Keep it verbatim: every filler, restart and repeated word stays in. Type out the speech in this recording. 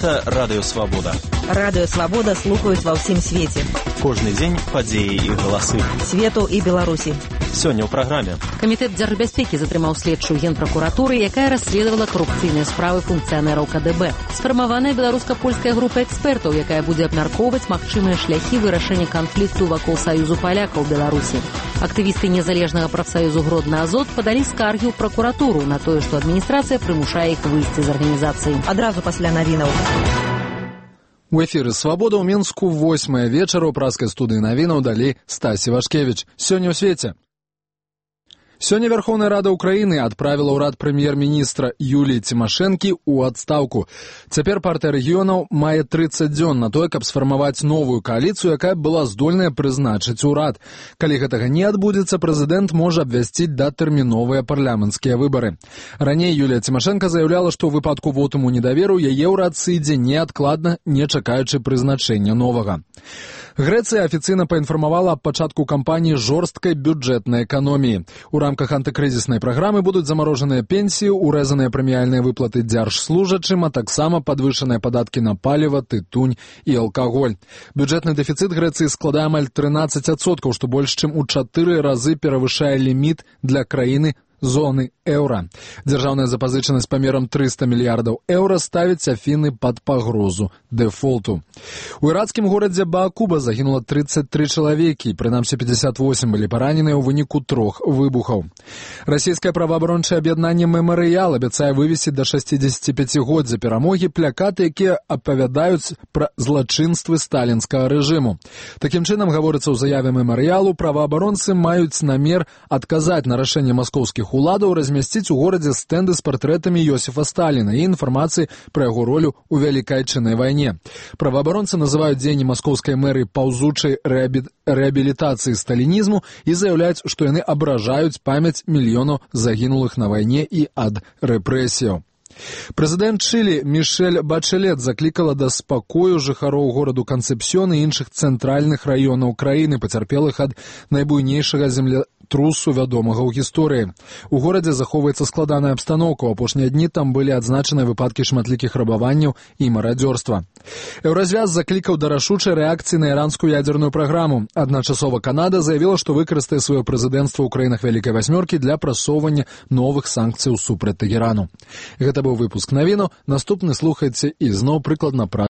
Гэта Радыё Свабода. Радыё Свабода слухаюць ва ўсім свеце. Кожны дзень падзеі і галасы. Свету і Беларусі. Сёння ў праграме. Камітэт дзяржбяспекі затрымаў следчую генпракуратуры, якая расследавала карупцыйныя справы функцыянераў ка дэ бэ. Сфармаваная беларуска-польская група экспертаў, якая будзе абмяркоўваць магчымыя шляхі вырашэння канфлікту вакол саюзу палякаў Беларусі. Актывісты незалежнага прафсаюзу «Гродны Азот» падалі скаргі ў пракуратуру на тое, што адміністрацыя прымушае іх выйсці з арганізацыі. Адразу пасля навінаў. У эфіры «Свабода» ў Мінску восьмая вечара ў праскай студыі навінаў далі Стасі Вашкевіч. Сёння ў свеце. Сёння Верховная Рада Украіны адправіла ўрад прэм'ер-міністра Юліі Цімашэнкі ў адстаўку. Цяпер партыя рэгіёнаў мае трыццаць дзён на тое, каб сфармаваць новую кааліцыю, якая была здольная прызначыць урад. Калі гэтага не адбудзецца, прэзідэнт можа абвясціць датэрміновыя парламенцкія выбары. Раней Юлія Цімашэнка заяўляла, што ў выпадку вотуму недаверу яе ўрад сыдзе неадкладна, не чакаючы прызначэння новага. Грэцыя афіцыйна паінфармавала аб пачатку кампаніі жорсткай бюджэтнай эканоміі. У рамках антыкрызіснай праграмы будуць замарожаныя пенсіі, урэзаныя прэміяльныя выплаты дзяржслужачым, а таксама падвышаныя падаткі на паліва, тытунь і алкаголь. Бюджэтны дэфіцыт Грэцыі складае амаль трынаццаць адсоткаў, што больш чым у чатыры разы перавышае ліміт для краіны зоны еўра. Дзяржаўная запазычанасць памерам трыста мільярдаў еўра ставіць Афіны пад пагрозу дэфолту. У ірацкім горадзе Баакуба загінула трыццаць тры чалавекі, прынамсі пятьдесят восемь былі параненыя ў выніку трох выбухаў. Расійскае праваабарончае аб'яднанне «Мемарыял» абяцае вывесіць да шасцідзесяціпяцігоддзя перамогі плакаты, якія апавядаюць пра злачынствы сталінскага рэжыму. Такім чынам, гаворыцца ў заяве «Мемарыялу», праваабаронцы маюць намер адказаць на рашэнне маскоўскіх уладаў размясціць у горадзе стэнды з партрэтамі Йосіфа Сталіна і інфармацыі пра яго ролю ў Вялікай Адчыннай вайне. Праваабаронцы называюць дзеянні маскоўскай мэрыі паўзучай рэабілітацыі сталінізму і заяўляюць, што яны абражаюць памяць мільёнаў загінулых на вайне і ад рэпрэсіяў. Прэзідэнт Чылі Мішэль Бачэлет заклікала да спакою жыхароў гораду Канцэпсьён і іншых цэнтральных раёнаў краіны, пацярпелых ад найбуйнейшага землятрусу, вядомага ў гісторыі. У горадзе захоўваецца складаная абстаноўка. У апошнія дні там былі адзначаны выпадкі шматлікіх рабаванняў і марадзёрства. Еўразвяз заклікаў да рашучай рэакцыі на іранскую ядзерную праграму. Адначасова Канада заявіла, што выкарыстае сваё прэзідэнцтва ў краінах Вялікай Васьмёркі для прасоўвання новых санкцыяў супраць Тэгерану. Гэта быў выпуск навінаў. Наступны слухайце і зноў прыкладна пра